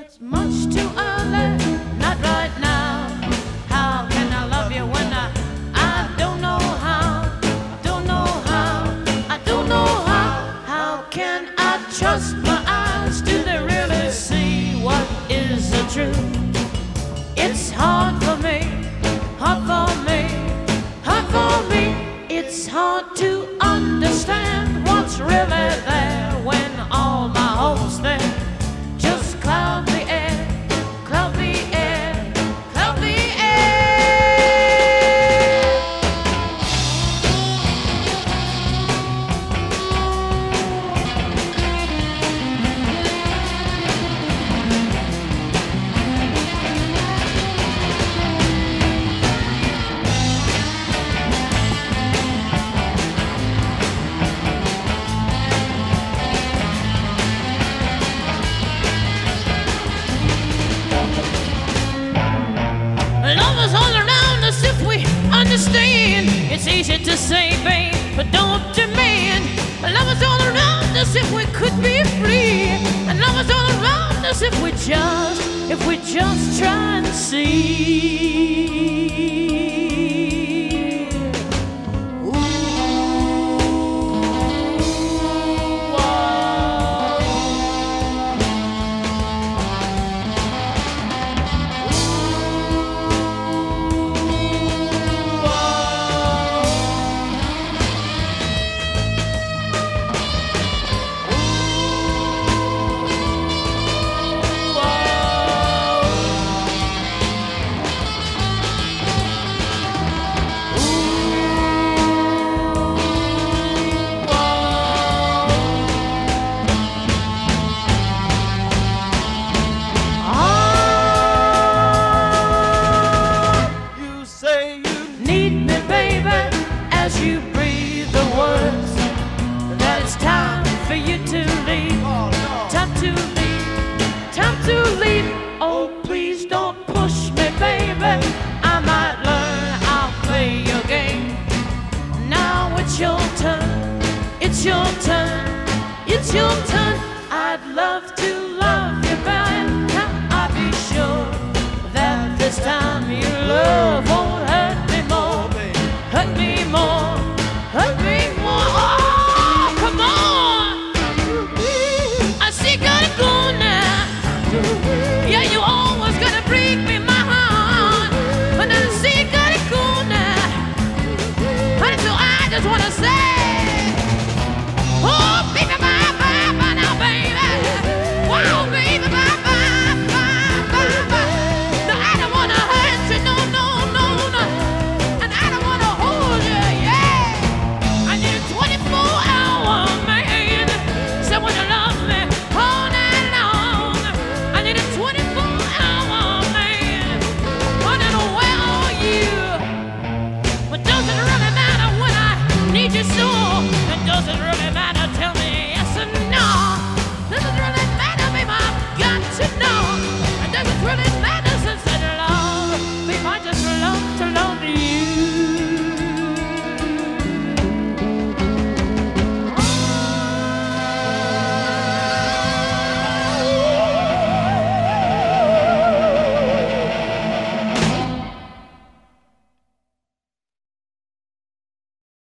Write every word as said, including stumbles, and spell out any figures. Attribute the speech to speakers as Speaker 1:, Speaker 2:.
Speaker 1: Much too early, not right now. How can I love you when I, I don't know how, don't know how, I don't know how. How can I trust my eyes? Do they really see what is the truth? It's hard for me, hard for me, hard for me. It's hard to understand what's really there when all my hopes there just cloud the air, cloud the air, cloud the love is all around us if we understand. It's easy to say, babe, but don't demand. Love is all around us if we could be free. And love is all around us if we just, if we just try and see.